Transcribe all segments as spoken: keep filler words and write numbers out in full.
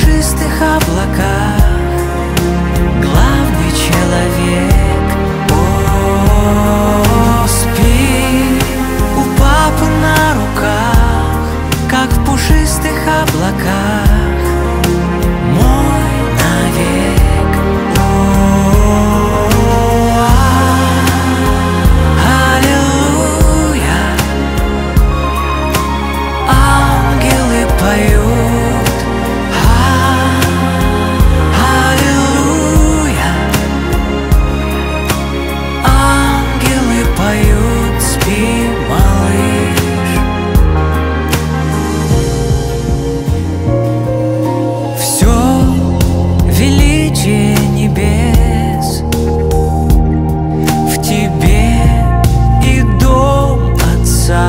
пушистых облаках главный человек. О, спи у папы на руках, как в пушистых облаках, мой навек. О, аллилуйя, ангелы поют. Аллилуйя, ангелы поют. Спи, малыш. Все величие небес в тебе и дом Отца.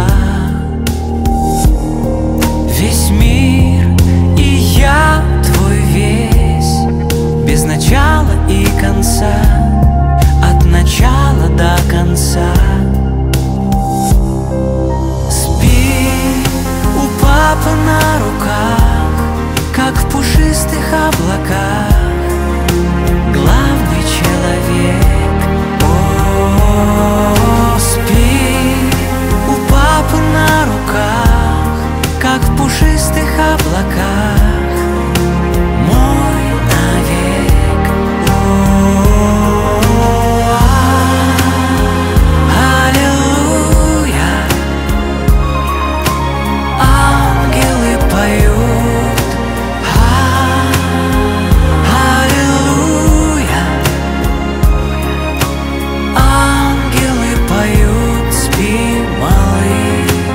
Весь мир и я твой весь, без начала и конца, от начала до конца. Спи у папы на руках, как в пушистых облаках, главный человек. О, спи у папы на руках, как в пушистых облаках, мой навек. О, аллилуйя, ангелы поют. Аллилуйя, ангелы поют. Спи, малыш.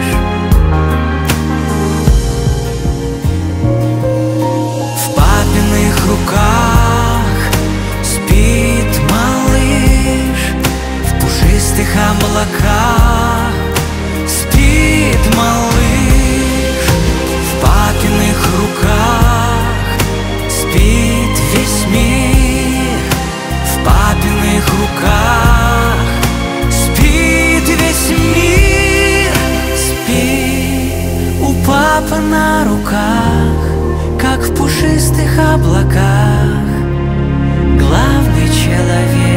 В папиных руках спит малыш, в пушистых облаках спит малыш. В папиных руках спит весь мир, в папиных руках спит весь мир. Спи у папы на руках, как в пушистых облаках, главный человек.